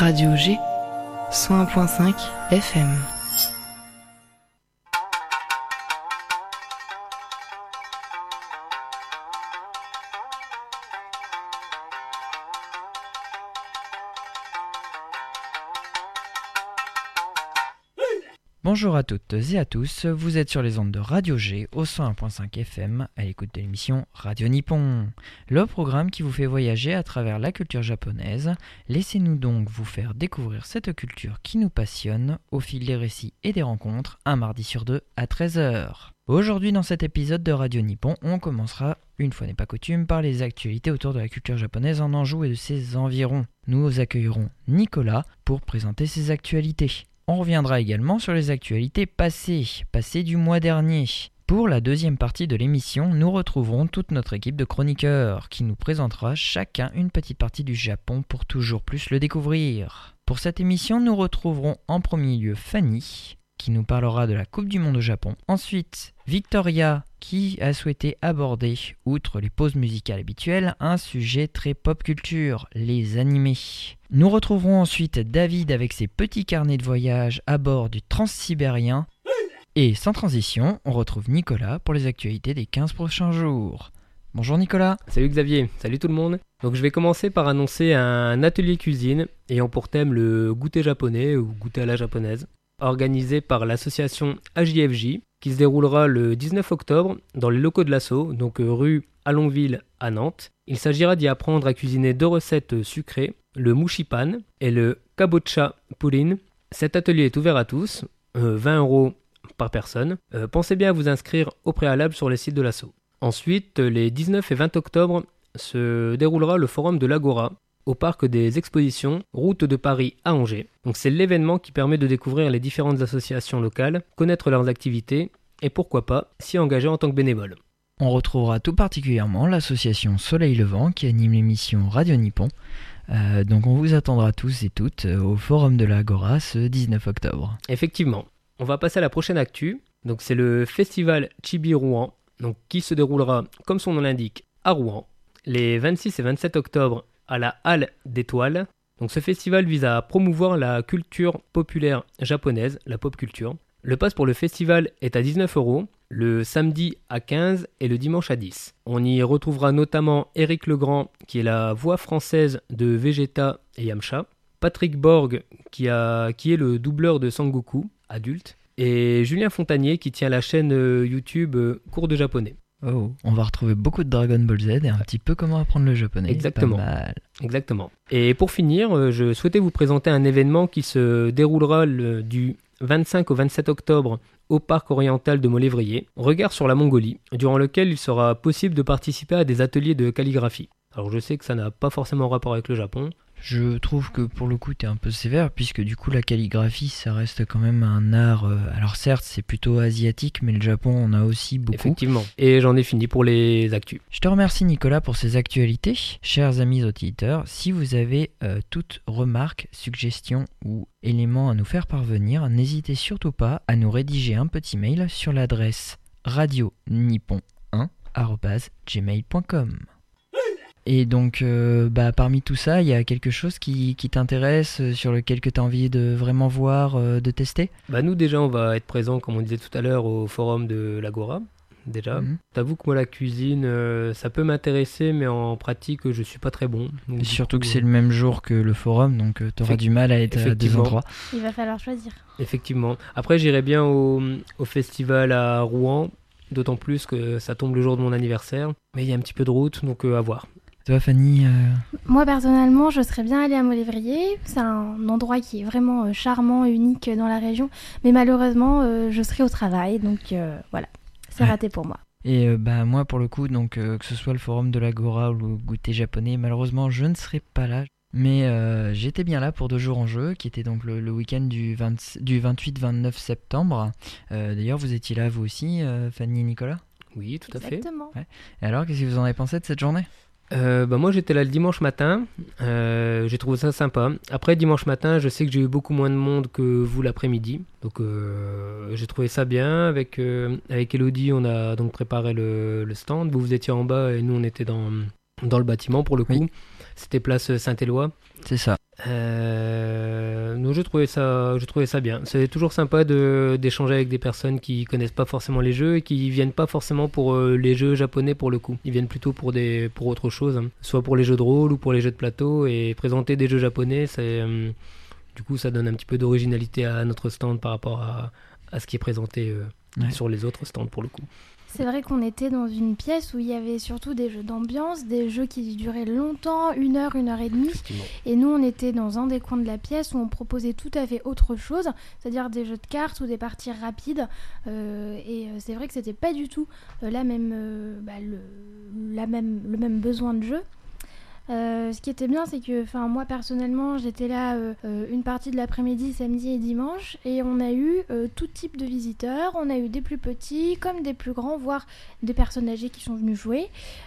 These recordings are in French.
Radio G, 101.5 FM. Bonjour à toutes et à tous, vous êtes sur les ondes de Radio G au 101.5 FM à l'écoute de l'émission Radio Nippon, le programme qui vous fait voyager à travers la culture japonaise. Laissez-nous donc vous faire découvrir cette culture qui nous passionne au fil des récits et des rencontres, un mardi sur deux à 13h. Aujourd'hui dans cet épisode de Radio Nippon, on commencera, une fois n'est pas coutume, par les actualités autour de la culture japonaise en Anjou et de ses environs. Nous accueillerons Nicolas pour présenter ses actualités. On reviendra également sur les actualités passées du mois dernier. Pour la deuxième partie de l'émission, nous retrouverons toute notre équipe de chroniqueurs qui nous présentera chacun une petite partie du Japon pour toujours plus le découvrir. Pour cette émission, nous retrouverons en premier lieu Fanny qui nous parlera de la Coupe du Monde au Japon. Ensuite, Victoria qui a souhaité aborder, outre les pauses musicales habituelles, un sujet très pop culture, les animés. Nous retrouverons ensuite David avec ses petits carnets de voyage à bord du Transsibérien. Et sans transition, on retrouve Nicolas pour les actualités des 15 prochains jours. Bonjour Nicolas. Salut Xavier, salut tout le monde. Donc je vais commencer par annoncer un atelier cuisine ayant pour thème le goûter japonais ou goûter à la japonaise, organisé par l'association AJFJ, qui se déroulera le 19 octobre dans les locaux de l'Asso, donc rue Alonville à Nantes. Il s'agira d'y apprendre à cuisiner deux recettes sucrées, le mushipan et le kabocha pudding. Cet atelier est ouvert à tous, 20 € par personne. Pensez bien à vous inscrire au préalable sur le site de l'Asso. Ensuite, les 19 et 20 octobre se déroulera le forum de l'Agora, au parc des expositions, route de Paris à Angers. Donc c'est l'événement qui permet de découvrir les différentes associations locales, connaître leurs activités et pourquoi pas s'y engager en tant que bénévole. On retrouvera tout particulièrement l'association Soleil Levant qui anime l'émission Radio Nippon. Donc on vous attendra tous et toutes au forum de l'Agora ce 19 octobre. Effectivement. On va passer à la prochaine actu. Donc c'est le festival Chibi Rouen, donc qui se déroulera, comme son nom l'indique, à Rouen, les 26 et 27 octobre à la Halle d'Étoiles. Donc ce festival vise à promouvoir la culture populaire japonaise, la pop culture. Le pass pour le festival est à 19 €, le samedi à 15 et le dimanche à 10. On y retrouvera notamment Éric Legrand, qui est la voix française de Vegeta et Yamcha, Patrick Borg, qui est le doubleur de Sangoku, adulte, et Julien Fontanier, qui tient la chaîne YouTube Cours de japonais. Oh, on va retrouver beaucoup de Dragon Ball Z et un petit peu comment apprendre le japonais. Exactement. Pas mal. Exactement. Et pour finir, je souhaitais vous présenter un événement qui se déroulera du 25 au 27 octobre au parc oriental de Molévrier, Regard sur la Mongolie, durant lequel il sera possible de participer à des ateliers de calligraphie. Alors je sais que ça n'a pas forcément rapport avec le Japon. Je trouve que pour le coup t'es un peu sévère puisque du coup la calligraphie ça reste quand même un art, alors certes c'est plutôt asiatique mais le Japon en a aussi beaucoup. Effectivement, et j'en ai fini pour les actus. Je te remercie Nicolas pour ces actualités. Chers amis auditeurs, si vous avez toute remarque, suggestion ou élément à nous faire parvenir, n'hésitez surtout pas à nous rédiger un petit mail sur l'adresse radionippon1@gmail.com. Et donc, parmi tout ça, il y a quelque chose qui t'intéresse, sur lequel tu as envie de vraiment voir, de tester ? Nous déjà, on va être présents, comme on disait tout à l'heure, au forum de l'Agora. Déjà, T'avoue que moi la cuisine, ça peut m'intéresser, mais en pratique, je suis pas très bon. Donc, surtout que c'est le même jour que le forum, donc t'auras du mal à être à deux endroits. Il va falloir choisir. Effectivement. Après, j'irai bien au festival à Rouen, d'autant plus que ça tombe le jour de mon anniversaire. Mais il y a un petit peu de route, donc à voir. Toi Fanny Moi personnellement je serais bien allée à Molévrier, c'est un endroit qui est vraiment charmant, unique dans la région, mais malheureusement je serai au travail, donc voilà, c'est raté pour moi. Et moi pour le coup, donc que ce soit le forum de l'Agora ou le goûter japonais, malheureusement je ne serai pas là, mais j'étais bien là pour 2 jours en jeu, qui était donc le week-end du 28-29 septembre. D'ailleurs vous étiez là vous aussi, Fanny et Nicolas ? Oui, tout à fait. Exactement. Ouais. Et alors qu'est-ce que vous en avez pensé de cette journée ? Moi j'étais là le dimanche matin, j'ai trouvé ça sympa. Après dimanche matin je sais que j'ai eu beaucoup moins de monde que vous l'après-midi, donc j'ai trouvé ça bien. Avec Elodie on a donc préparé le stand, vous étiez en bas et nous on était dans le bâtiment pour le coup. Oui. C'était place Saint-Éloi. C'est ça. Donc je trouvais ça bien. C'est toujours sympa d'échanger avec des personnes qui connaissent pas forcément les jeux et qui viennent pas forcément pour les jeux japonais pour le coup. Ils viennent plutôt pour autre chose, hein. Soit pour les jeux de rôle ou pour les jeux de plateau, et présenter des jeux japonais, du coup ça donne un petit peu d'originalité à notre stand par rapport à ce qui est présenté sur les autres stands pour le coup. C'est vrai qu'on était dans une pièce où il y avait surtout des jeux d'ambiance, des jeux qui duraient longtemps, 1 heure, 1 heure et demie. Et nous, on était dans un des coins de la pièce où on proposait tout à fait autre chose, c'est-à-dire des jeux de cartes ou des parties rapides. Et c'est vrai que c'était pas du tout le même besoin de jeu. Ce qui était bien, c'est que moi personnellement j'étais là une partie de l'après-midi, samedi et dimanche, et on a eu tout type de visiteurs. On a eu des plus petits comme des plus grands, voire des personnes âgées qui sont venues jouer,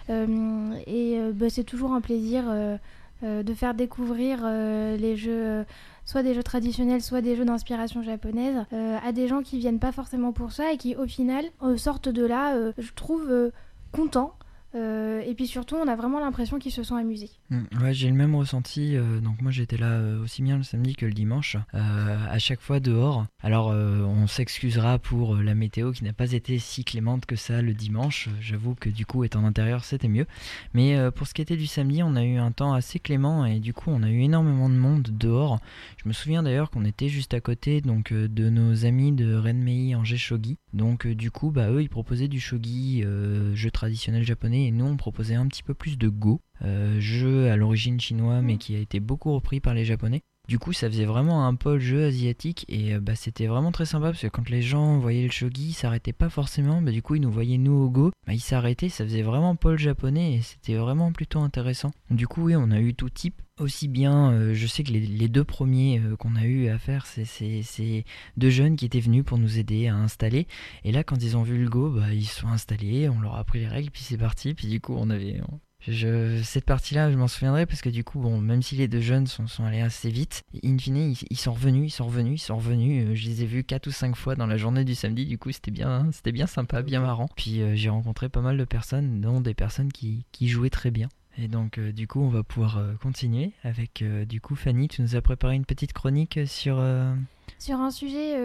c'est toujours un plaisir de faire découvrir les jeux, soit des jeux traditionnels, soit des jeux d'inspiration japonaise, à des gens qui viennent pas forcément pour ça et qui au final sortent de là, je trouve, contents. Et puis surtout, on a vraiment l'impression qu'ils se sont amusés. Ouais, j'ai le même ressenti. Donc moi, j'étais là aussi bien le samedi que le dimanche, à chaque fois dehors. Alors, on s'excusera pour la météo qui n'a pas été si clémente que ça le dimanche. J'avoue que du coup, être en intérieur, c'était mieux. Mais pour ce qui était du samedi, on a eu un temps assez clément et du coup, on a eu énormément de monde dehors. Je me souviens d'ailleurs qu'on était juste à côté de nos amis de Renmei Angers Shogi. Donc du coup, eux, ils proposaient du shogi, jeu traditionnel japonais, et nous, on proposait un petit peu plus de Go, jeu à l'origine chinois, mais qui a été beaucoup repris par les Japonais. Du coup, ça faisait vraiment un pôle jeu asiatique, et c'était vraiment très sympa, parce que quand les gens voyaient le shogi, ils s'arrêtaient pas forcément, du coup, ils nous voyaient nous au Go, ils s'arrêtaient, ça faisait vraiment pôle japonais, et c'était vraiment plutôt intéressant. Du coup, oui, on a eu tout type. Aussi bien, je sais que les 2 premiers qu'on a eu à faire, c'est 2 jeunes qui étaient venus pour nous aider à installer. Et là, quand ils ont vu le Go, ils se sont installés, on leur a appris les règles, puis c'est parti. Puis du coup, cette partie-là, je m'en souviendrai parce que du coup, même si les 2 jeunes sont allés assez vite, in fine, ils sont revenus. Je les ai vus 4 ou 5 fois dans la journée du samedi. Du coup, c'était bien sympa, bien marrant. Puis j'ai rencontré pas mal de personnes, dont des personnes qui jouaient très bien. Et donc du coup on va pouvoir continuer avec du coup Fanny, tu nous as préparé une petite chronique sur un sujet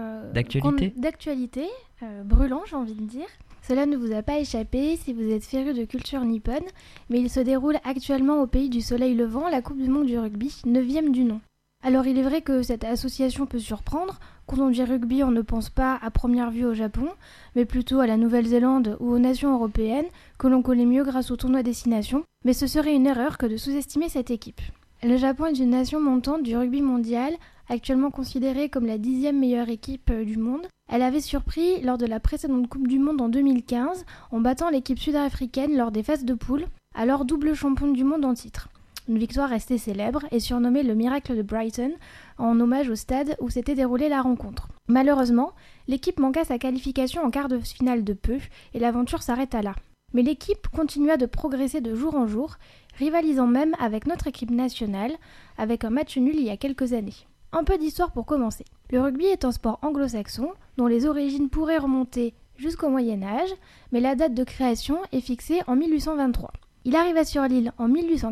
d'actualité, brûlant, j'ai envie de dire. Cela ne vous a pas échappé si vous êtes féru de culture nippone, mais il se déroule actuellement au pays du soleil levant la Coupe du monde du rugby, 9e du nom. Alors il est vrai que cette association peut surprendre. Quand on dit rugby, on ne pense pas à première vue au Japon, mais plutôt à la Nouvelle-Zélande ou aux nations européennes, que l'on connaît mieux grâce au tournoi Destination, mais ce serait une erreur que de sous-estimer cette équipe. Le Japon est une nation montante du rugby mondial, actuellement considérée comme la 10e meilleure équipe du monde. Elle avait surpris lors de la précédente Coupe du monde en 2015, en battant l'équipe sud-africaine lors des phases de poule, alors double championne du monde en titre. Une victoire restée célèbre et surnommée le miracle de Brighton, en hommage au stade où s'était déroulée la rencontre. Malheureusement, l'équipe manqua sa qualification en quart de finale de peu et l'aventure s'arrêta là. Mais l'équipe continua de progresser de jour en jour, rivalisant même avec notre équipe nationale, avec un match nul il y a quelques années. Un peu d'histoire pour commencer. Le rugby est un sport anglo-saxon dont les origines pourraient remonter jusqu'au Moyen-Âge, mais la date de création est fixée en 1823. Il arriva sur l'île en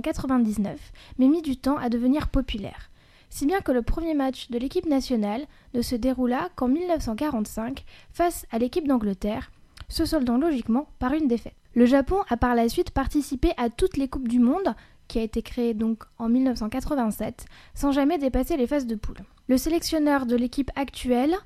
1899, mais mit du temps à devenir populaire. Si bien que le premier match de l'équipe nationale ne se déroula qu'en 1945 face à l'équipe d'Angleterre, se soldant logiquement par une défaite. Le Japon a par la suite participé à toutes les Coupes du Monde, qui a été créée donc en 1987, sans jamais dépasser les phases de poule. Le sélectionneur de l'équipe actuelle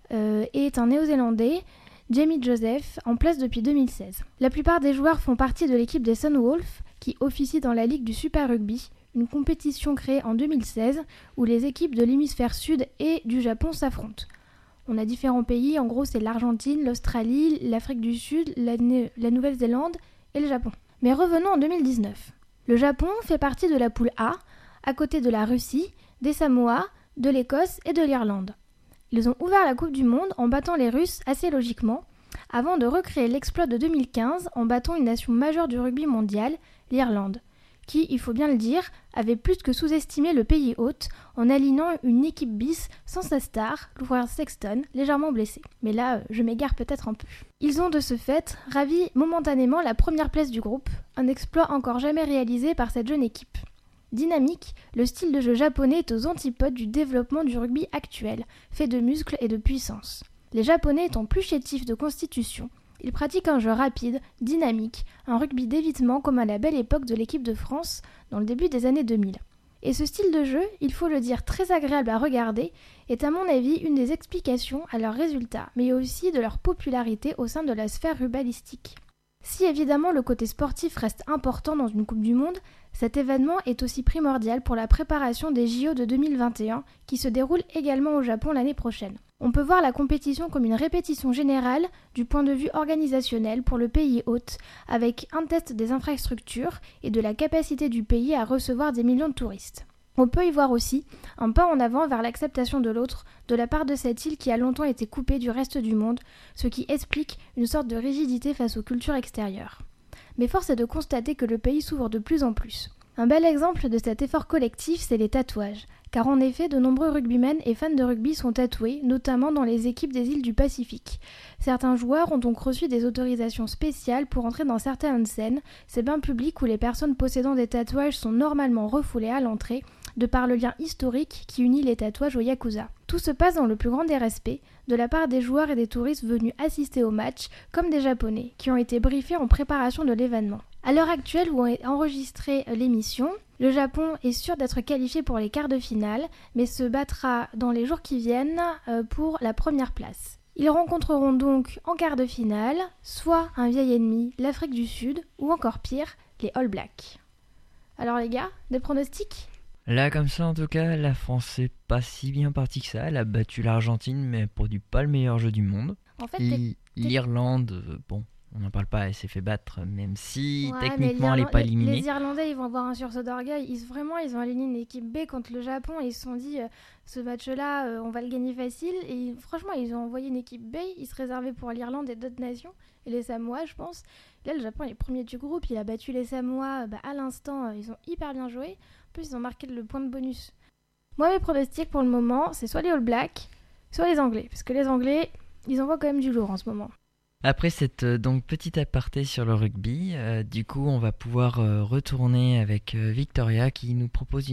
est un Néo-Zélandais, Jamie Joseph, en place depuis 2016. La plupart des joueurs font partie de l'équipe des Sunwolves, qui officie dans la Ligue du Super Rugby, une compétition créée en 2016 où les équipes de l'hémisphère sud et du Japon s'affrontent. On a différents pays, en gros c'est l'Argentine, l'Australie, l'Afrique du Sud, la Nouvelle-Zélande et le Japon. Mais revenons en 2019. Le Japon fait partie de la poule A, à côté de la Russie, des Samoa, de l'Écosse et de l'Irlande. Ils ont ouvert la Coupe du Monde en battant les Russes assez logiquement, avant de recréer l'exploit de 2015 en battant une nation majeure du rugby mondial, l'Irlande, qui, il faut bien le dire, avait plus que sous-estimé le pays hôte en alignant une équipe bis sans sa star, l'ouvreur Sexton, légèrement blessé. Mais là, je m'égare peut-être un peu. Ils ont de ce fait ravi momentanément la première place du groupe, un exploit encore jamais réalisé par cette jeune équipe. Dynamique, le style de jeu japonais est aux antipodes du développement du rugby actuel, fait de muscles et de puissance. Les Japonais étant plus chétifs de constitution, ils pratiquent un jeu rapide, dynamique, un rugby d'évitement comme à la belle époque de l'équipe de France dans le début des années 2000. Et ce style de jeu, il faut le dire très agréable à regarder, est à mon avis une des explications à leurs résultats, mais aussi de leur popularité au sein de la sphère rugbyistique. Si évidemment le côté sportif reste important dans une Coupe du Monde, cet événement est aussi primordial pour la préparation des JO de 2021 qui se déroulent également au Japon l'année prochaine. On peut voir la compétition comme une répétition générale du point de vue organisationnel pour le pays hôte, avec un test des infrastructures et de la capacité du pays à recevoir des millions de touristes. On peut y voir aussi un pas en avant vers l'acceptation de l'autre de la part de cette île qui a longtemps été coupée du reste du monde, ce qui explique une sorte de rigidité face aux cultures extérieures. Mais force est de constater que le pays s'ouvre de plus en plus. Un bel exemple de cet effort collectif, c'est les tatouages. Car en effet, de nombreux rugbymen et fans de rugby sont tatoués, notamment dans les équipes des îles du Pacifique. Certains joueurs ont donc reçu des autorisations spéciales pour entrer dans certaines scènes, ces bains publics où les personnes possédant des tatouages sont normalement refoulées à l'entrée, de par le lien historique qui unit les tatouages au Yakuza. Tout se passe dans le plus grand des respects, de la part des joueurs et des touristes venus assister au match, comme des Japonais, qui ont été briefés en préparation de l'événement. À l'heure actuelle où est enregistrée l'émission, le Japon est sûr d'être qualifié pour les quarts de finale, mais se battra dans les jours qui viennent pour la première place. Ils rencontreront donc en quart de finale soit un vieil ennemi, l'Afrique du Sud, ou encore pire, les All Blacks. Alors les gars, des pronostics ? Là, comme ça, en tout cas, la France est pas si bien partie que ça. Elle a battu l'Argentine, mais elle produit pas le meilleur jeu du monde. En fait, l'Irlande, bon, on n'en parle pas, elle s'est fait battre, même si ouais, techniquement elle n'est pas éliminée. Les Irlandais, ils vont avoir un sursaut d'orgueil. Ils ont aligné une équipe B contre le Japon et ils se sont dit ce match-là, on va le gagner facile. Et franchement, ils ont envoyé une équipe B. Ils se réservaient pour l'Irlande et d'autres nations. Et les Samoa, je pense. Là, le Japon est premier du groupe. Il a battu les Samoa à l'instant. Ils ont hyper bien joué. En plus, ils ont marqué le point de bonus. Moi, mes pronostics pour le moment, c'est soit les All Blacks, soit les Anglais. Parce que les Anglais, ils envoient quand même du lourd en ce moment. Après cette donc petite aparté sur le rugby, du coup on va pouvoir retourner avec Victoria qui nous propose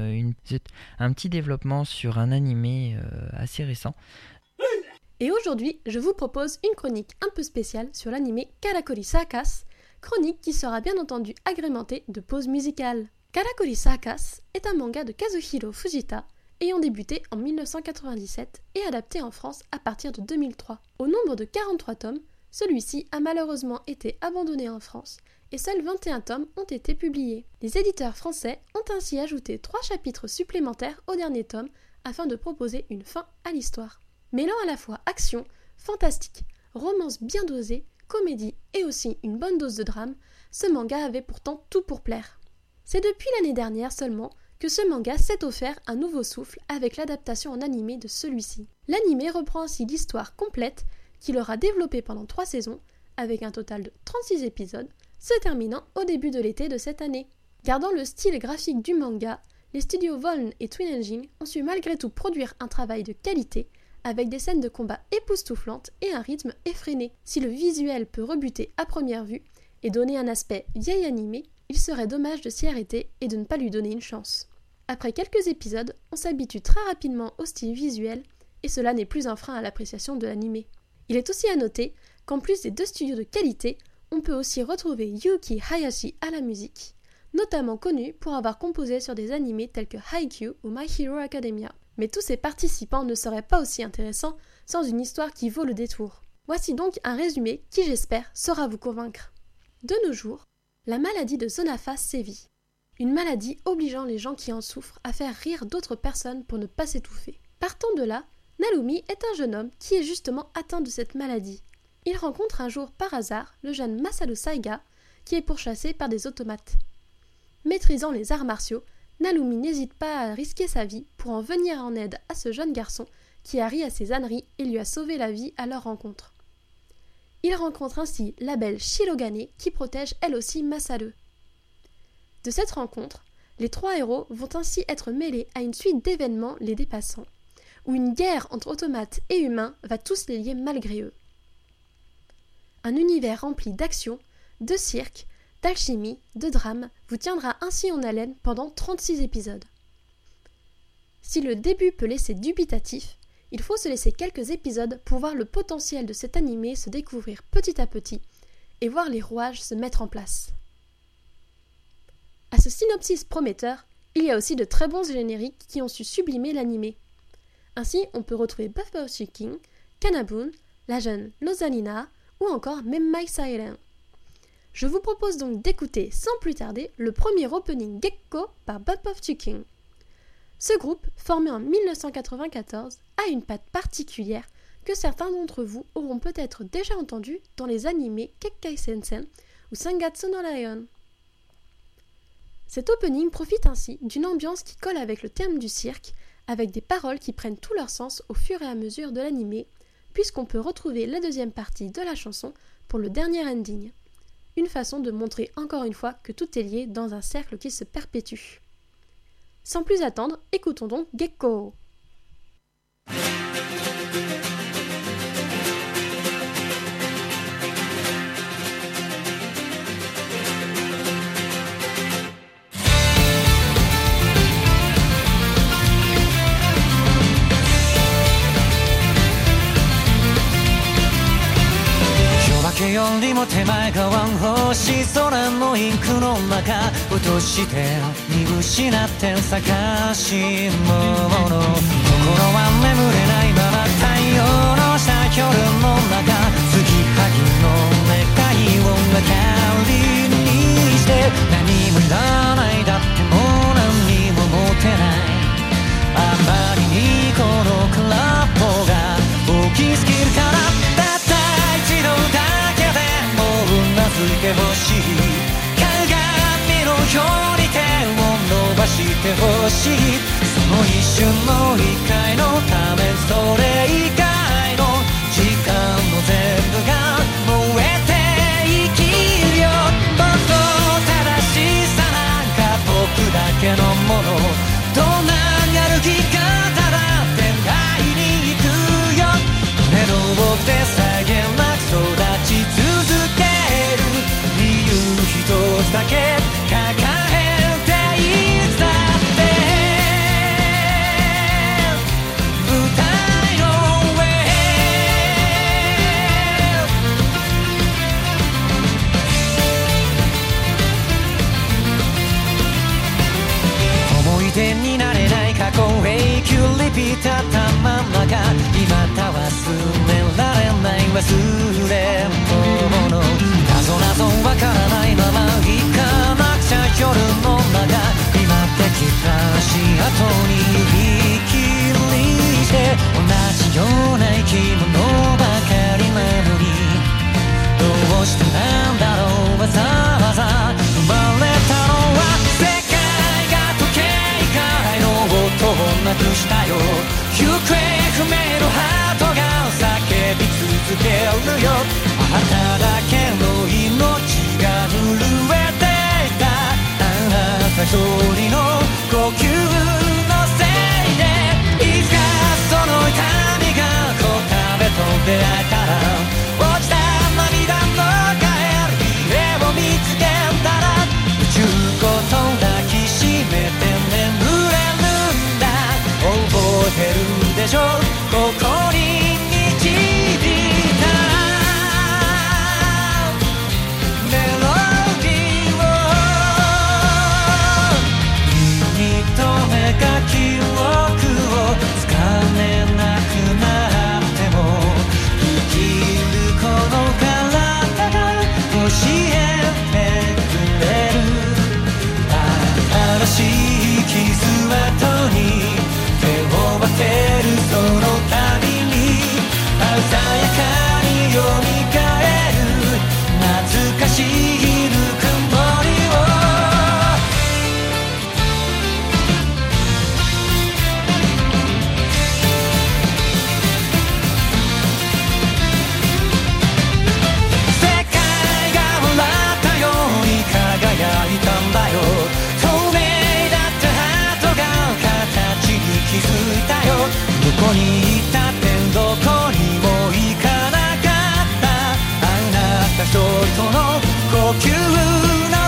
un petit développement sur un animé assez récent. Et aujourd'hui, je vous propose une chronique un peu spéciale sur l'animé Karakuri Circus, chronique qui sera bien entendu agrémentée de pauses musicales. Karakuri Circus est un manga de Kazuhiro Fujita ayant débuté en 1997 et adapté en France à partir de 2003. Au nombre de 43 tomes, celui-ci a malheureusement été abandonné en France et seuls 21 tomes ont été publiés. Les éditeurs français ont ainsi ajouté 3 chapitres supplémentaires au dernier tome afin de proposer une fin à l'histoire. Mêlant à la fois action, fantastique, romance bien dosée, comédie et aussi une bonne dose de drame, ce manga avait pourtant tout pour plaire. C'est depuis l'année dernière seulement que ce manga s'est offert un nouveau souffle avec l'adaptation en animé de celui-ci. L'animé reprend ainsi l'histoire complète qu'il aura développée pendant 3 saisons, avec un total de 36 épisodes, se terminant au début de l'été de cette année. Gardant le style graphique du manga, les studios Voln et Twin Engine ont su malgré tout produire un travail de qualité, avec des scènes de combat époustouflantes et un rythme effréné. Si le visuel peut rebuter à première vue et donner un aspect vieil animé, il serait dommage de s'y arrêter et de ne pas lui donner une chance. Après quelques épisodes, on s'habitue très rapidement au style visuel, et cela n'est plus un frein à l'appréciation de l'animé. Il est aussi à noter qu'en plus des 2 studios de qualité, on peut aussi retrouver Yuki Hayashi à la musique, notamment connu pour avoir composé sur des animés tels que Haikyuu ou My Hero Academia. Mais tous ces participants ne seraient pas aussi intéressants sans une histoire qui vaut le détour. Voici donc un résumé qui, j'espère, saura vous convaincre. De nos jours, la maladie de Zonafa sévit. Une maladie obligeant les gens qui en souffrent à faire rire d'autres personnes pour ne pas s'étouffer. Partant de là, Narumi est un jeune homme qui est justement atteint de cette maladie. Il rencontre un jour par hasard le jeune Masaru Saiga qui est pourchassé par des automates. Maîtrisant les arts martiaux, Narumi n'hésite pas à risquer sa vie pour en venir en aide à ce jeune garçon qui a ri à ses âneries et lui a sauvé la vie à leur rencontre. Il rencontre ainsi la belle Shirogane qui protège elle aussi Masaru. De cette rencontre, les 3 héros vont ainsi être mêlés à une suite d'événements les dépassant, où une guerre entre automates et humains va tous les lier malgré eux. Un univers rempli d'action, de cirque, d'alchimie, de drame vous tiendra ainsi en haleine pendant 36 épisodes. Si le début peut laisser dubitatif, il faut se laisser quelques épisodes pour voir le potentiel de cet animé se découvrir petit à petit et voir les rouages se mettre en place. À ce synopsis prometteur, il y a aussi de très bons génériques qui ont su sublimer l'animé. Ainsi, on peut retrouver Buffalo King, Kanabun, la jeune Rosalina ou encore Memmai Sairen. Je vous propose donc d'écouter sans plus tarder le premier opening Gekko par Buffalo King. Ce groupe, formé en 1994, a une patte particulière que certains d'entre vous auront peut-être déjà entendu dans les animés Kekkai Sensen ou Sangatsu no Lion. Cet opening profite ainsi d'une ambiance qui colle avec le thème du cirque, avec des paroles qui prennent tout leur sens au fur et à mesure de l'animé, puisqu'on peut retrouver la deuxième partie de la chanson pour le dernier ending. Une façon de montrer encore une fois que tout est lié dans un cercle qui se perpétue. Sans plus attendre, écoutons donc Gekko. けよりも手前側星空のインクの中落として見失って探し物心は眠れないまま太陽の下夜の中継ぎはぎの願いを明かりにして何もいらないだってもう何も持てないあまりにこの空っぽが大きすぎるからたった一度だうなずいてほしい鏡のように手を伸ばしてほしいその一瞬の理解のためそれ以外の時間の全部が燃えて生きるよもっと正しさなんか僕だけのものどんなやる気かただって会いに行くよ目の奥で際限なく育ち続け一つだけ抱えていつだって舞台の上思い出になれない過去永久リピーターたまんまが今た忘れられない忘れ物謎わからないまま行かなくちゃ夜の中今できた足跡に指切りして同じような生き物ばかりなのにどうしてなんだろうわざわざ生まれたのは世界が時計以外の音をなくしたよ行方不明のハートが叫び続けるよあなただけの命が震えていたあなた一人の呼吸のせいでいつかその痛みが答えと出会えたら落ちた涙の帰り家を見つけたら宇宙ごと抱きしめて眠れるんだ覚えてるでしょここに導いた記憶をつかめなくなっても生きるこの体が教えてくれる新しい傷跡に手を当てるその度に鮮やかによみがえる懐かしいぬくもりを気づいたよどこにいたってどこにも行かなかったあなた一人との呼吸の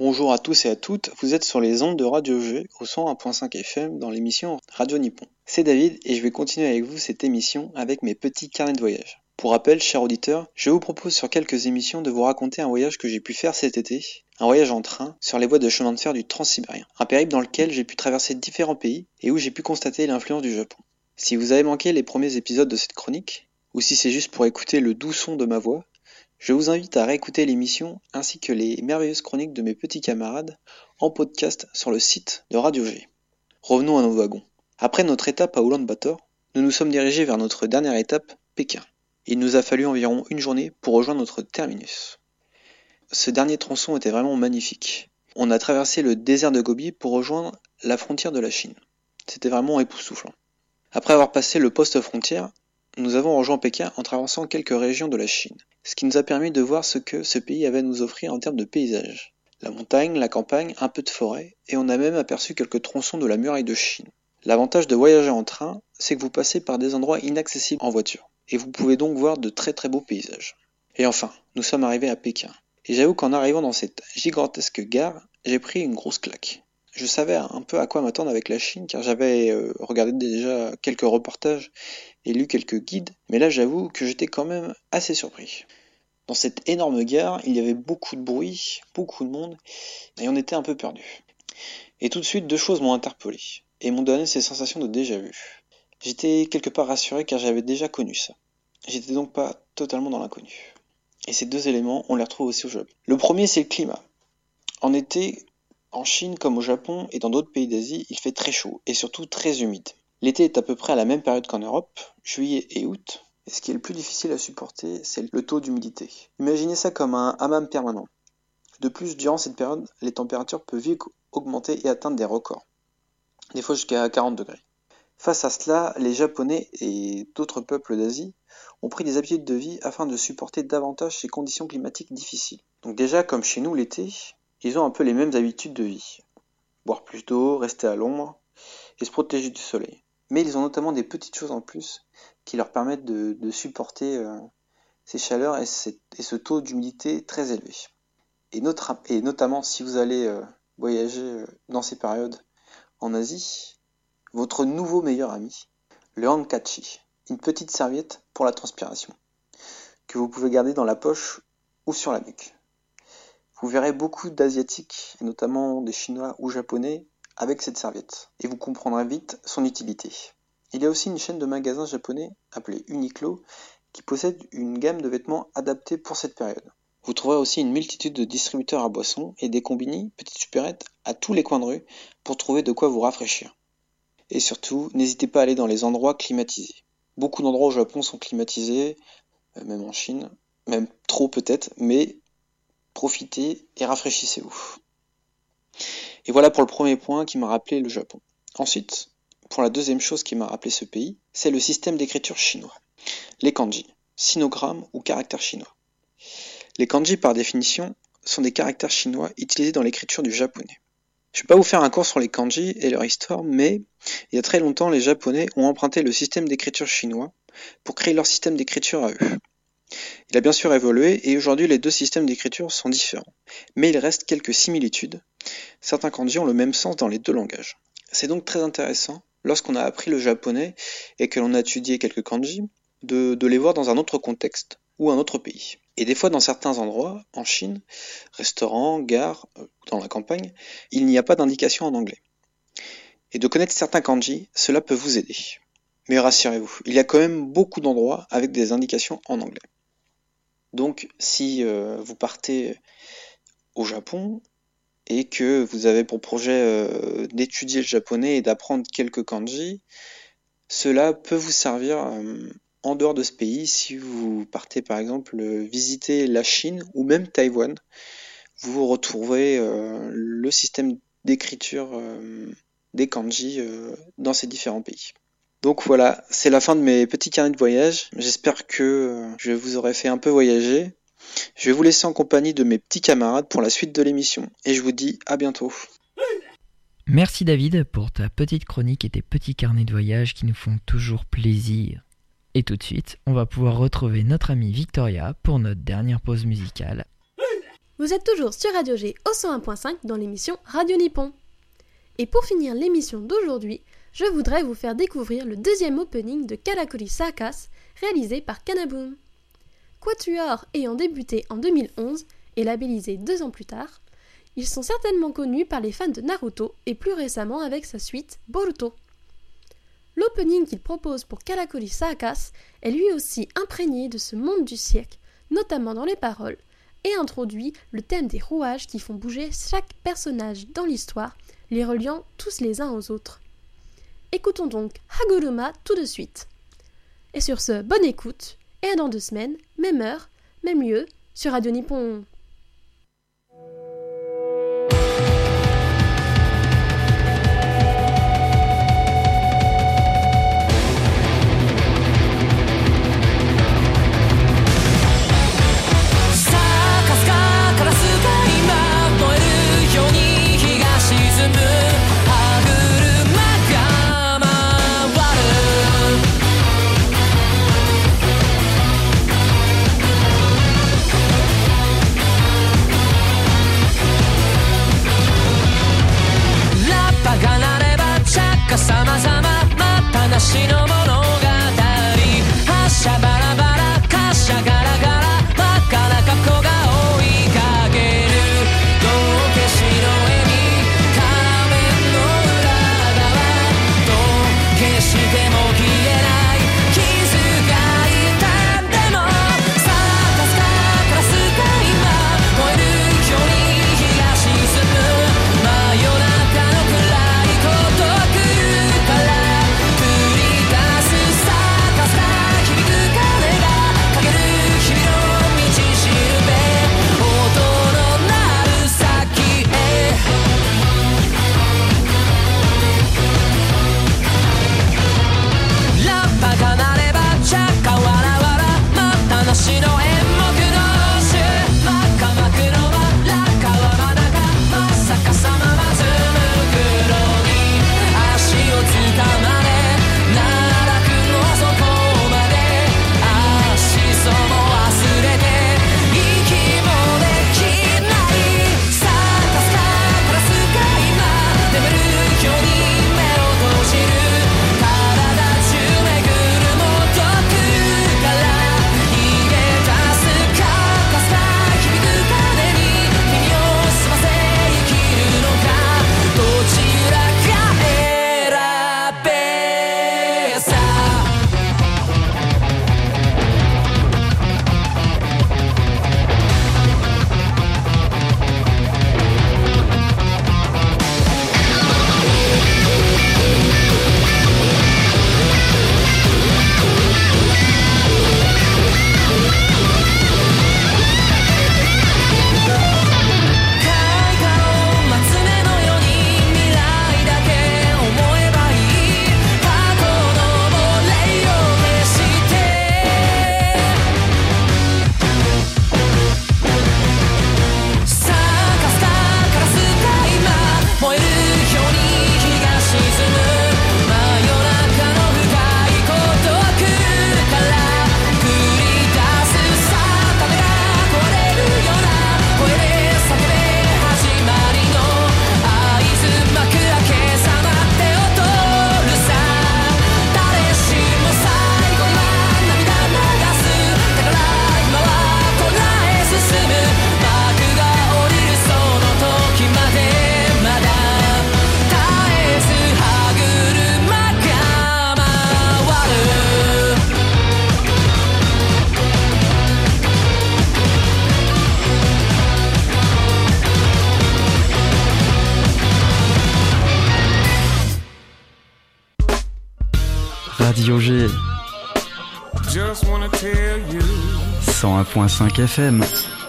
Bonjour à tous et à toutes, vous êtes sur les ondes de Radio G au 101.5 FM dans l'émission Radio Nippon. C'est David et je vais continuer avec vous cette émission avec mes petits carnets de voyage. Pour rappel, chers auditeurs, je vous propose sur quelques émissions de vous raconter un voyage que j'ai pu faire cet été, un voyage en train sur les voies de chemin de fer du Transsibérien, un périple dans lequel j'ai pu traverser différents pays et où j'ai pu constater l'influence du Japon. Si vous avez manqué les premiers épisodes de cette chronique, ou si c'est juste pour écouter le doux son de ma voix, je vous invite à réécouter l'émission ainsi que les merveilleuses chroniques de mes petits camarades en podcast sur le site de Radio G. Revenons à nos wagons. Après notre étape à Ulaanbaatar, nous nous sommes dirigés vers notre dernière étape, Pékin. Il nous a fallu environ une journée pour rejoindre notre terminus. Ce dernier tronçon était vraiment magnifique. On a traversé le désert de Gobi pour rejoindre la frontière de la Chine. C'était vraiment époustouflant. Après avoir passé le poste frontière, nous avons rejoint Pékin en traversant quelques régions de la Chine, ce qui nous a permis de voir ce que ce pays avait à nous offrir en termes de paysages. La montagne, la campagne, un peu de forêt, et on a même aperçu quelques tronçons de la muraille de Chine. L'avantage de voyager en train, c'est que vous passez par des endroits inaccessibles en voiture, et vous pouvez donc voir de très très beaux paysages. Et enfin, nous sommes arrivés à Pékin, et j'avoue qu'en arrivant dans cette gigantesque gare, j'ai pris une grosse claque. Je savais un peu à quoi m'attendre avec la Chine, car j'avais regardé déjà quelques reportages et lu quelques guides, mais là j'avoue que j'étais quand même assez surpris. Dans cette énorme gare, il y avait beaucoup de bruit, beaucoup de monde, et on était un peu perdu. Et tout de suite, deux choses m'ont interpellé, et m'ont donné ces sensations de déjà-vu. J'étais quelque part rassuré car j'avais déjà connu ça. J'étais donc pas totalement dans l'inconnu. Et ces deux éléments, on les retrouve aussi au Japon. Le premier, c'est le climat. En été, en Chine comme au Japon et dans d'autres pays d'Asie, il fait très chaud et surtout très humide. L'été est à peu près à la même période qu'en Europe, juillet et août, et ce qui est le plus difficile à supporter, c'est le taux d'humidité. Imaginez ça comme un hammam permanent. De plus, durant cette période, les températures peuvent vite augmenter et atteindre des records, des fois jusqu'à 40 degrés. Face à cela, les Japonais et d'autres peuples d'Asie ont pris des habitudes de vie afin de supporter davantage ces conditions climatiques difficiles. Donc déjà, comme chez nous l'été, ils ont un peu les mêmes habitudes de vie. Boire plus d'eau, rester à l'ombre et se protéger du soleil. Mais ils ont notamment des petites choses en plus qui leur permettent de supporter ces chaleurs et ce taux d'humidité très élevé. Et notamment si vous allez voyager dans ces périodes en Asie, votre nouveau meilleur ami, le hankachi, une petite serviette pour la transpiration, que vous pouvez garder dans la poche ou sur la nuque. Vous verrez beaucoup d'Asiatiques, et notamment des Chinois ou Japonais, avec cette serviette, et vous comprendrez vite son utilité. Il y a aussi une chaîne de magasins japonais, appelée Uniqlo, qui possède une gamme de vêtements adaptés pour cette période. Vous trouverez aussi une multitude de distributeurs à boissons et des combini, petites supérettes, à tous les coins de rue, pour trouver de quoi vous rafraîchir. Et surtout, n'hésitez pas à aller dans les endroits climatisés. Beaucoup d'endroits au Japon sont climatisés, même en Chine, même trop peut-être, mais profitez et rafraîchissez-vous. Et voilà pour le premier point qui m'a rappelé le Japon. Ensuite, pour la deuxième chose qui m'a rappelé ce pays, c'est le système d'écriture chinois. Les kanji, sinogrammes ou caractères chinois. Les kanji, par définition, sont des caractères chinois utilisés dans l'écriture du japonais. Je ne vais pas vous faire un cours sur les kanji et leur histoire, mais il y a très longtemps, les Japonais ont emprunté le système d'écriture chinois pour créer leur système d'écriture à eux. Il a bien sûr évolué et aujourd'hui les deux systèmes d'écriture sont différents, mais il reste quelques similitudes. Certains kanji ont le même sens dans les deux langages. C'est donc très intéressant, lorsqu'on a appris le japonais et que l'on a étudié quelques kanji, de les voir dans un autre contexte ou un autre pays. Et des fois dans certains endroits, en Chine, restaurants, gares, dans la campagne, il n'y a pas d'indication en anglais. Et de connaître certains kanji, cela peut vous aider. Mais rassurez-vous, il y a quand même beaucoup d'endroits avec des indications en anglais. Donc, si vous partez au Japon et que vous avez pour projet d'étudier le japonais et d'apprendre quelques kanji, cela peut vous servir en dehors de ce pays. Si vous partez par exemple visiter la Chine ou même Taïwan, vous retrouverez le système d'écriture des kanji dans ces différents pays. Donc voilà, c'est la fin de mes petits carnets de voyage. J'espère que je vous aurai fait un peu voyager. Je vais vous laisser en compagnie de mes petits camarades pour la suite de l'émission. Et je vous dis à bientôt. Merci David pour ta petite chronique et tes petits carnets de voyage qui nous font toujours plaisir. Et tout de suite, on va pouvoir retrouver notre amie Victoria pour notre dernière pause musicale. Vous êtes toujours sur Radio G au 101.5 dans l'émission Radio Nippon. Et pour finir l'émission d'aujourd'hui, je voudrais vous faire découvrir le deuxième opening de Karakuri Circus réalisé par Kanaboom. Quatuor ayant débuté en 2011 et labellisé 2 ans plus tard, ils sont certainement connus par les fans de Naruto et plus récemment avec sa suite Boruto. L'opening qu'il propose pour Karakuri Circus est lui aussi imprégné de ce monde du cirque, notamment dans les paroles, et introduit le thème des rouages qui font bouger chaque personnage dans l'histoire, les reliant tous les uns aux autres. Écoutons donc Haguruma tout de suite. Et sur ce, bonne écoute, et à dans 2 semaines, même heure, même lieu, sur Radio Nippon. 101.5 FM.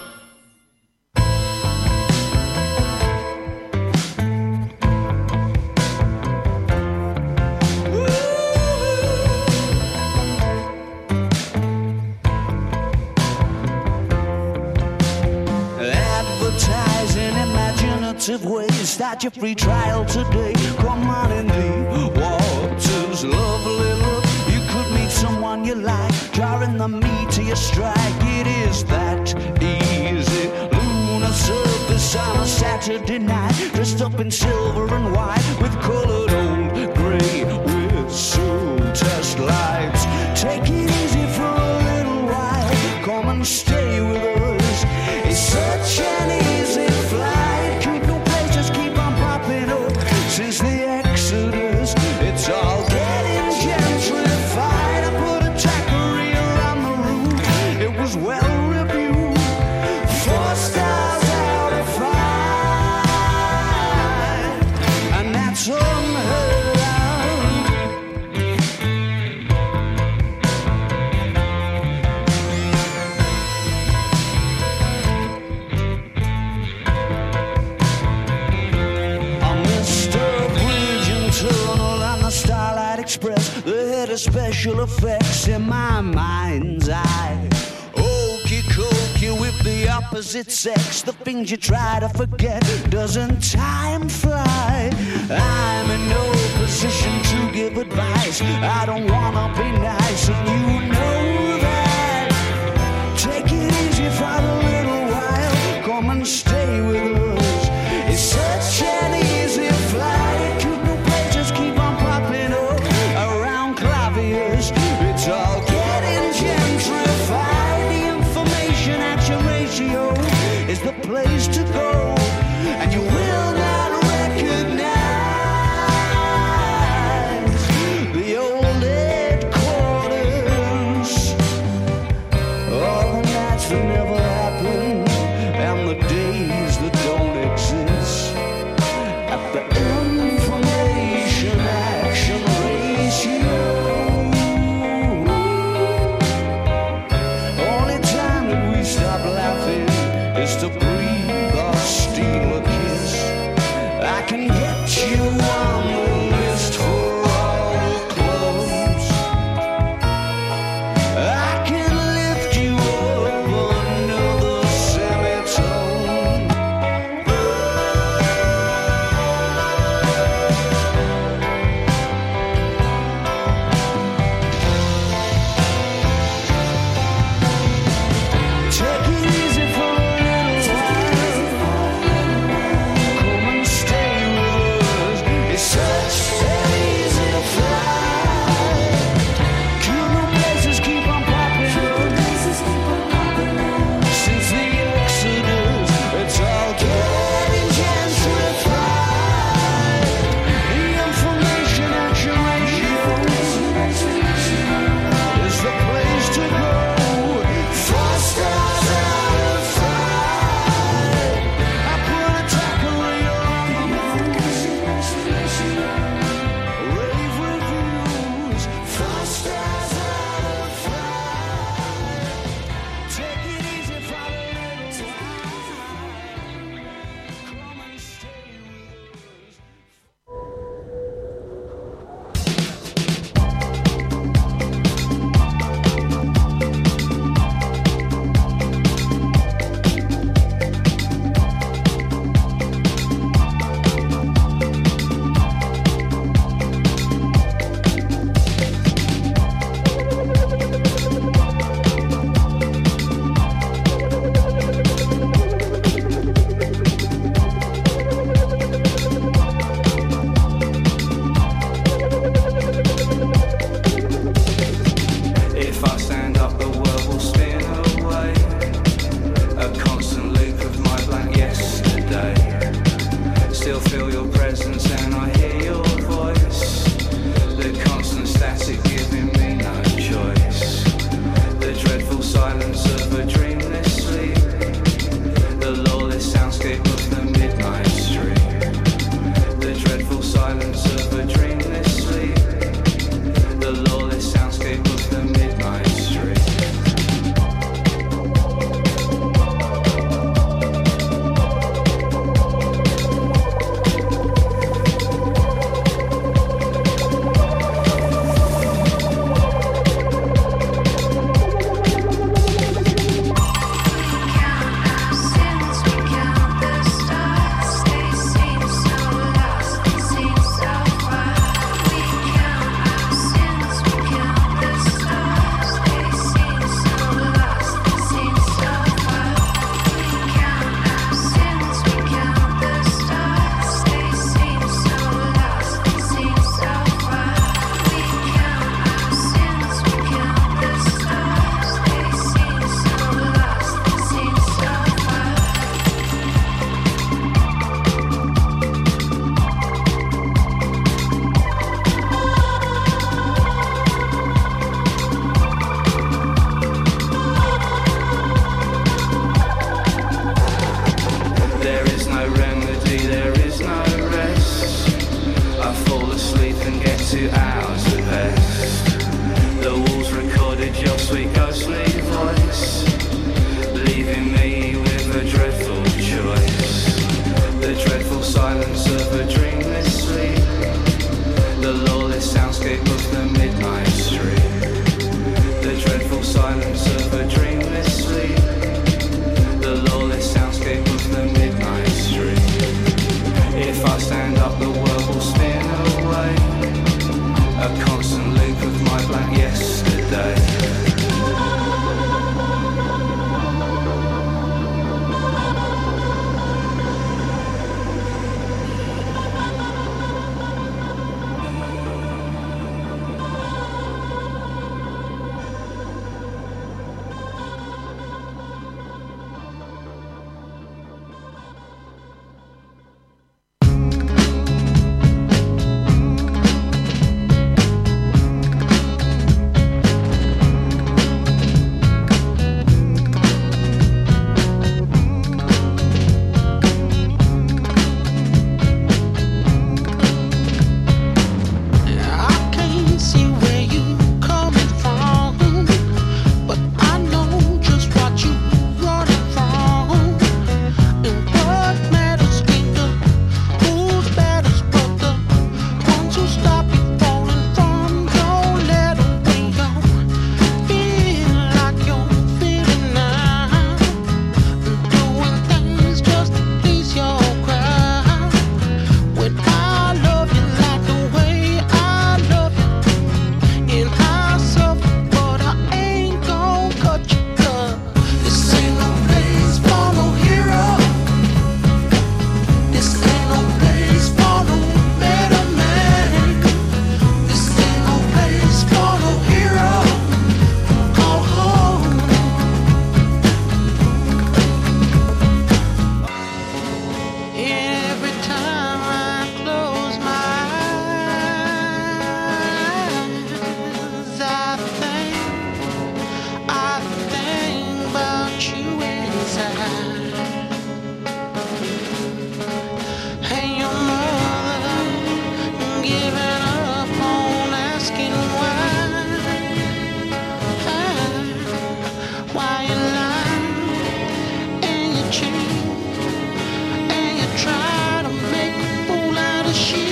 Start your free trial today. Come on in the waters, love a little. You could meet someone you like, drawing the meat to your strike. It is that easy. Lunacy surface on a Saturday night, dressed up in silver and white with colored old gray whistle test lights. Take it easy for a little while, come and stay with us. It's such an easy flight, keep no place, just keep on popping up. Since the Exodus, it's all getting gentrified. I put a taqueria on the roof, it was well reviewed, 4 stars out of 5, and that's unheard of. On Mr. Bridge and Tunnel and the Starlight Express, the head of special effects in my mind's eye. Okey cokey with the opposite sex, the things you try to forget, doesn't time fly? I'm in no position to give advice, I don't wanna be nice, and you know that. Take it easy for a little while, come and stay with us. It's such an easy flight, keep no place, just keep on popping up around claviers. It's all getting gentrified. The information action ratio is the place to go, and you will not recognize the old headquarters, all the nights that never happen, and the days that don't exist. At the information action ratio, only time that we stop laughing is to breathe or steal a kiss. I can get you on the list for all the clubs, I can lift you up another semitone. Take it easy for a little while, come and stay with us. It's such an easy flight, keep no places, keep on popping up. Since the Exodus, it's all getting gentrified. The information action ratio is the place to go. 4 stars out of 5. I put a taqueria on the rave reviews. 4 stars out of 5. Take it easy for a little while, come and stay with us. If I stand up, the world will spin away. A constant loop of my blank yesterday. Still feel your presence and I hear your voice. The constant static giving me no choice. The dreadful silence of a dreamless sleep. The lawless soundscape of the midnight street. The dreadful silence of a dreamless sleep. The lawless soundscape of the midnight street. side. Hey, your mother giving up on asking why you lie and you cheat and you try to make a fool out of she.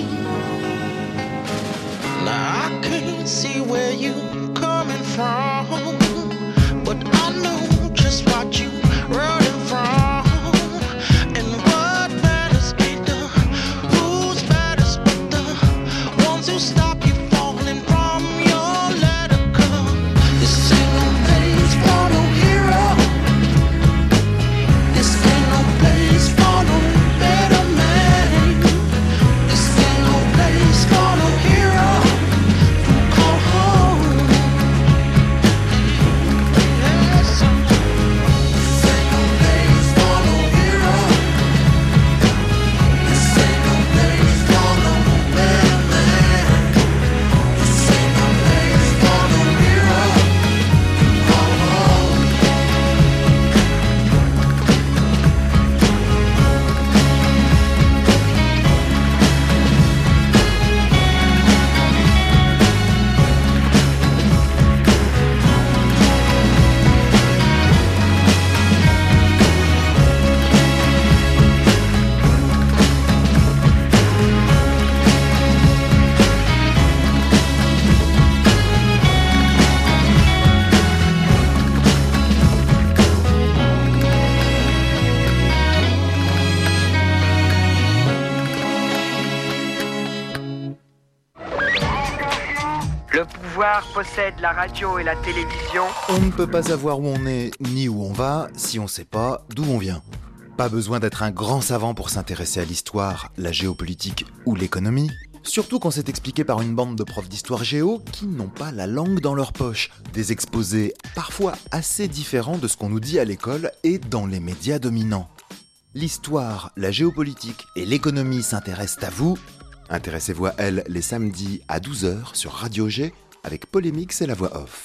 Now I can't see where you coming from, but I know just what you running from. And what matters ain't the who's matters, but the ones who stop you falling from your ladder. 'Cause this ain't no place for no hero. This ain't no place for no better man. This ain't no place for no hero who call home. Yes, this ain't no place for no hero. This ain't no place for no better man. This ain't no place for no hero who call home. Le pouvoir possède la radio et la télévision. On ne peut pas savoir où on est ni où on va si on ne sait pas d'où on vient. Pas besoin d'être un grand savant pour s'intéresser à l'histoire, la géopolitique ou l'économie. Surtout quand c'est expliqué par une bande de profs d'histoire géo qui n'ont pas la langue dans leur poche. Des exposés parfois assez différents de ce qu'on nous dit à l'école et dans les médias dominants. L'histoire, la géopolitique et l'économie s'intéressent à vous. Intéressez-vous à elles les samedis à 12h sur Radio G avec Polémix et la voix off.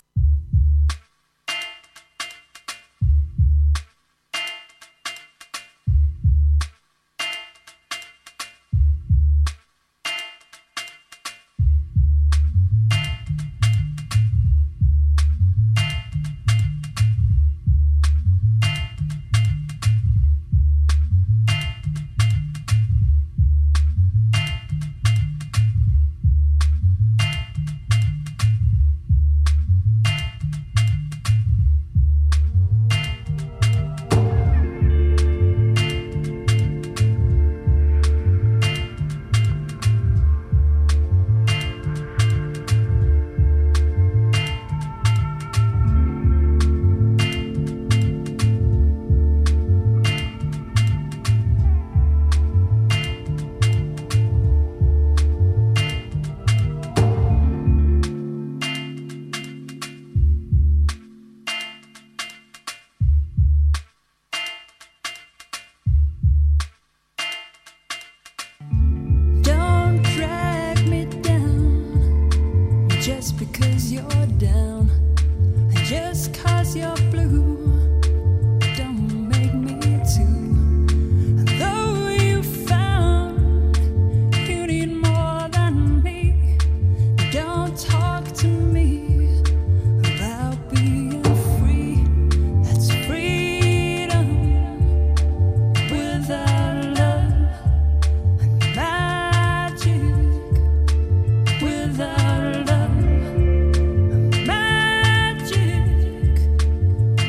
Just because you're down, and just 'cause you're blue, don't make me too. And though you found you need more than me, don't talk to me about being free. That's freedom without love and magic without love. Magic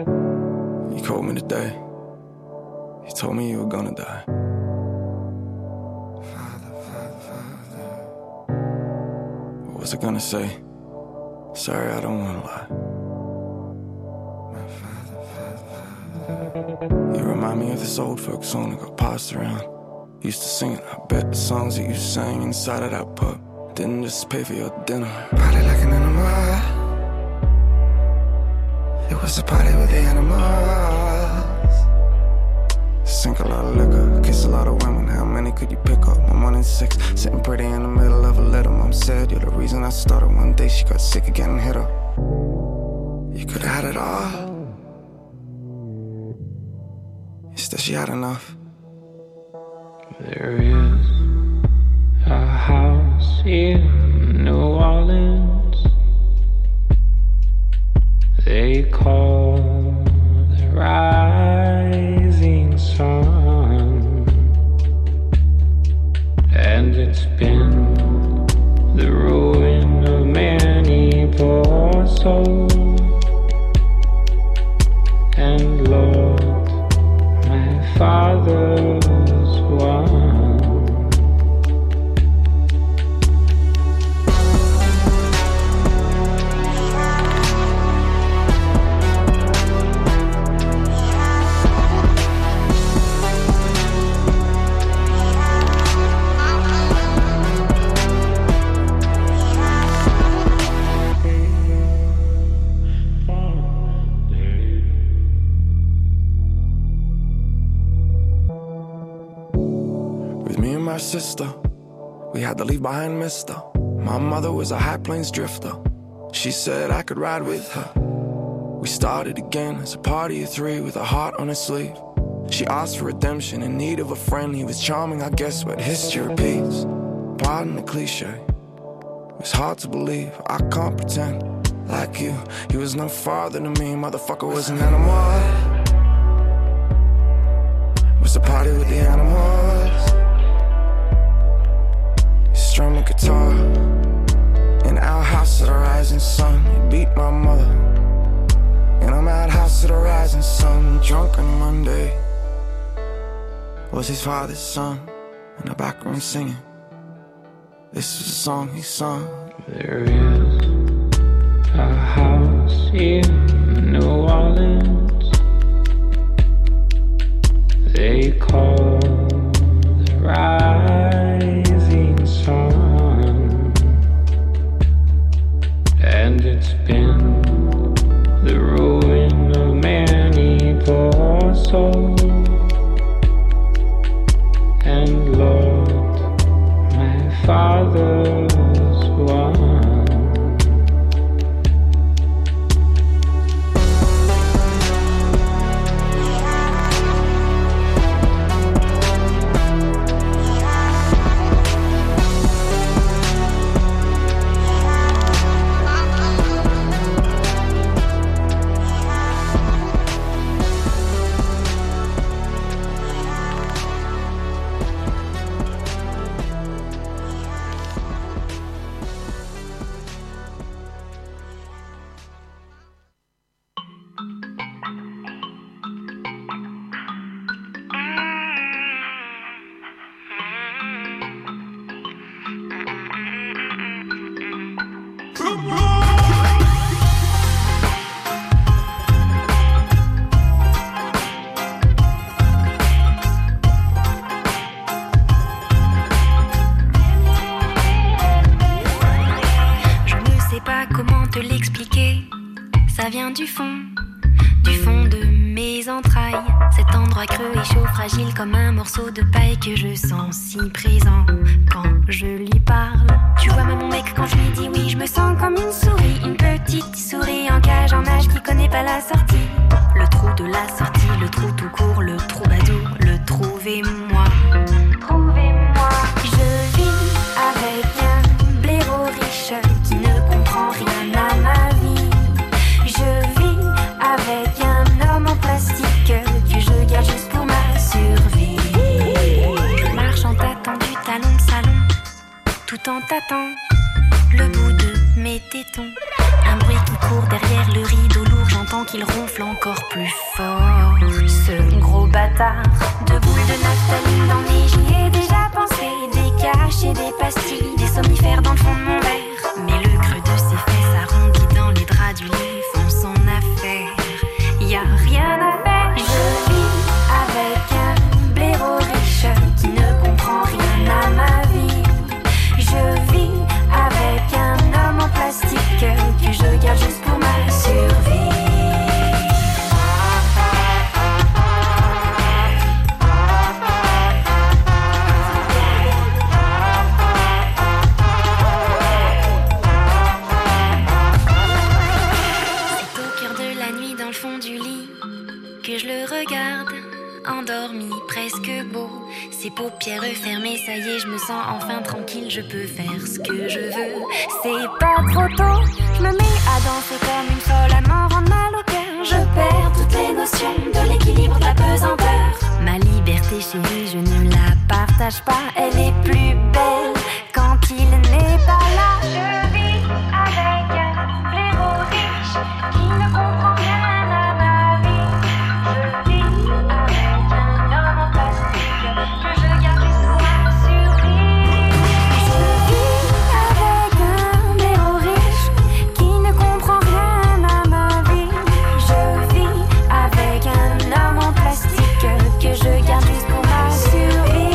You called me today. You told me you were gonna die. What was I gonna say? Sorry, I don't wanna lie. You remind me of this old folk song that got passed around. Used to sing it, I bet the songs that you sang inside of that pub didn't just pay for your dinner. Party like an animal. It was a party with the animals. Sink a lot of liquor, kiss a lot of women. How many could you pick up? I'm 1 in 6, sitting pretty in the middle of a letter. Mom said you're the reason I started. One day she got sick of getting hit up. You could've had it all. Instead she had enough. There is a house in New Orleans they call the Rising Sun, and it's been the ruin of many poor souls. And Lord, my father's one. My sister, we had to leave behind mister. My mother was a high plains drifter. She said I could ride with her. We started again as a party of 3 with a heart on his sleeve. She asked for redemption, in need of a friend. He was charming, I guess, but history repeats. Pardon the cliche, it was hard to believe. I can't pretend like you. He was no father to me, motherfucker was an animal. It was a party with the animals. Strum a guitar in our house of the rising sun. He beat my mother in a madhouse of the rising sun. Drunk on Monday was his father's son in the back room singing. This was a song he sung. There is a house in New Orleans they call the Rising Sun, and it's been the ruin of many poor souls. And Lord, my father's one. Du fond de mes entrailles. Cet endroit creux et chaud, fragile comme un morceau de paille que je sens si présent quand je lui parle. Tu vois mon mec quand je lui dis oui, je me sens comme une souris, une petite souris en cage en nage qui connaît pas la sortie. Le trou de la sortie, le trou tout court, le troubadour, le trouvez-moi. Trouvez-moi. Je vis avec un blaireau riche qui ne comprend rien à ma vie. Je vis avec un homme en plastique que je garde juste pour ma survie. Je marche en tâtant du talon de salon, tout en tâtant le bout de mes tétons. Un bruit qui court derrière le rideau lourd, j'entends avant qu'il ronfle encore plus fort. Ce gros bâtard de boules de naphtaline dans les j'y ai déjà pensé. Des cachets, des pastilles, des somnifères dans le fond de mon verre. Mais le creux de ses fesses arrondi dans les draps du lit font son affaire. Y a rien à faire. Je vis avec un blaireau riche qui ne comprend rien à ma vie. Je vis avec un homme en plastique que je garde juste pour ma survie. C'est au cœur de la nuit dans le fond du lit que je le regarde, endormi, presque beau. Ses paupières fermées, ça y est, je me sens enfin tranquille. Je peux faire ce que je veux, c'est pas trop tôt. Je me mets à danser comme une folle, à m'en rendre mal au cœur. Je perds toutes les notions de l'équilibre, de la pesanteur. Ma liberté chérie, je ne la partage pas. Elle est plus belle quand il n'est pas là. Je vis avec un blaireau riche qui ne comprend rien à ma vie. Je vis avec un homme en plastique que je garde juste pour ma survie. Je vis avec un blaireau riche qui ne comprend rien à ma vie. Je vis avec un homme en plastique que je garde juste pour ma survie.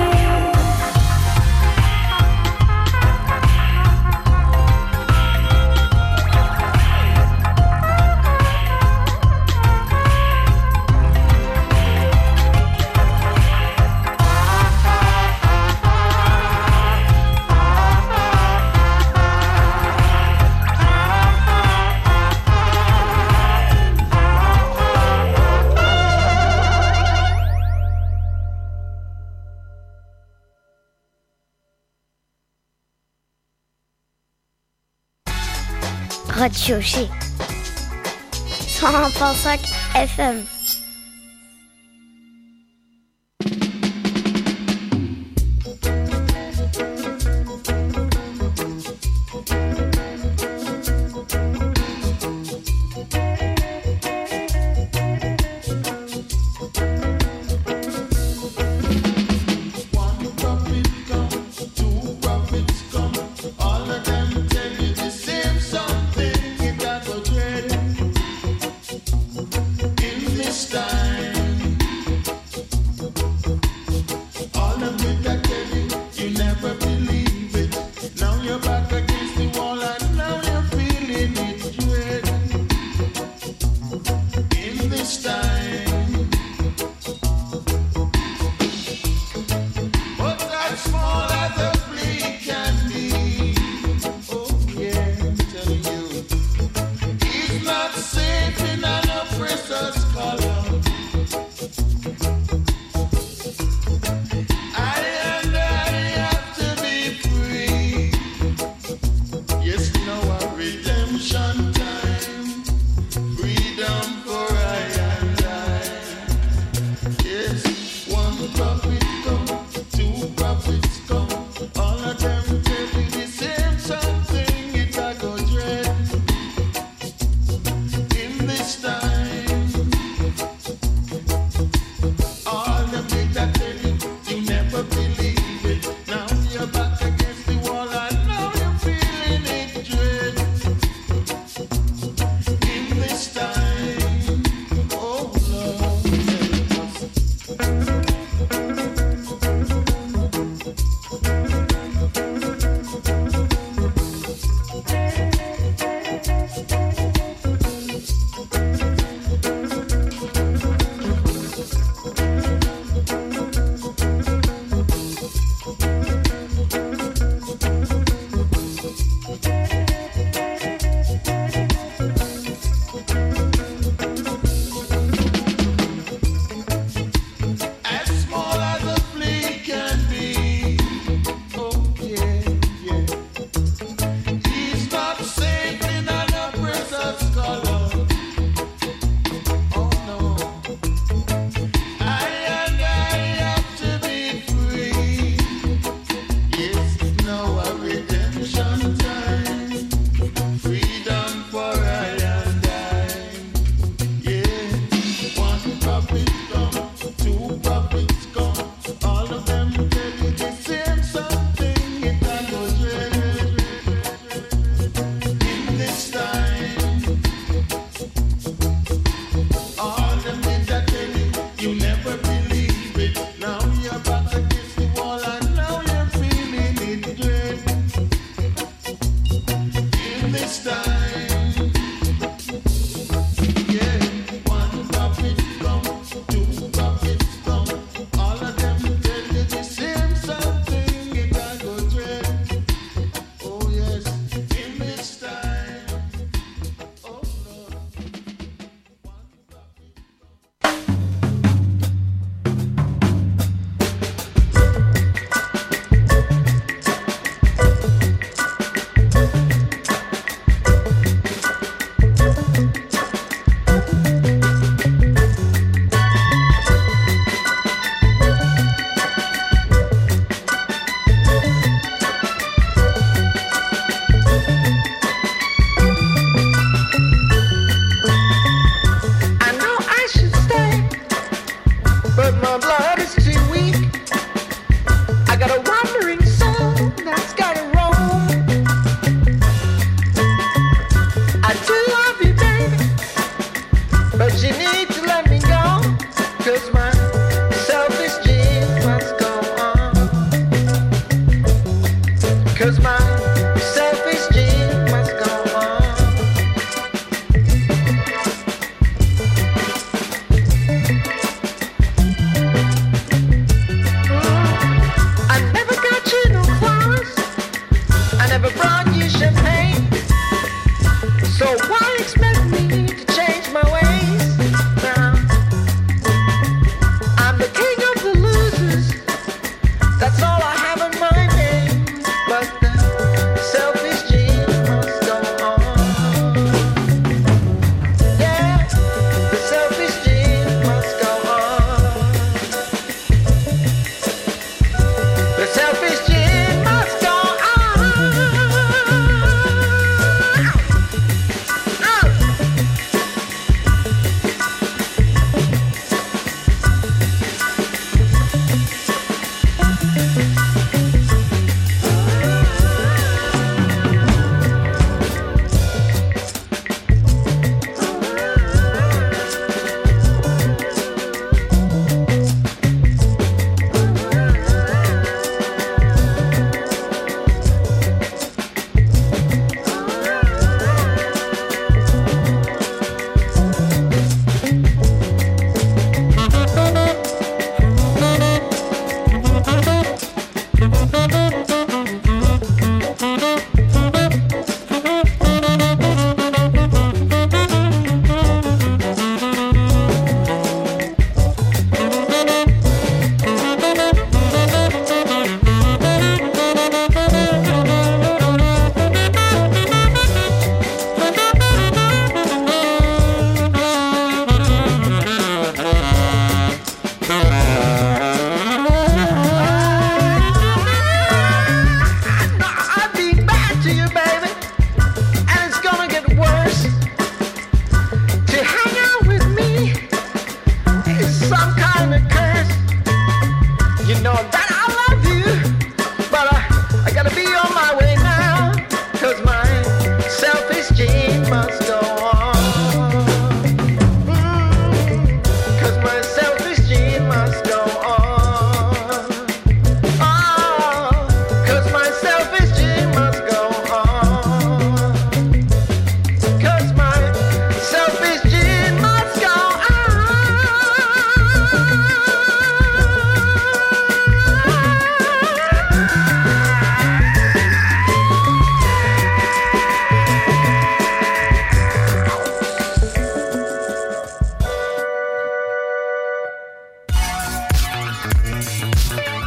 Radio G 101.5 FM. Redemption time, freedom for I and I.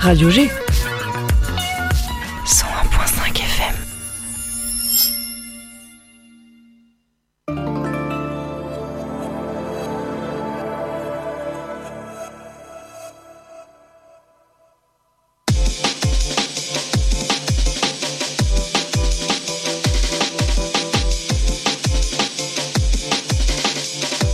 Radio G 101.5 FM.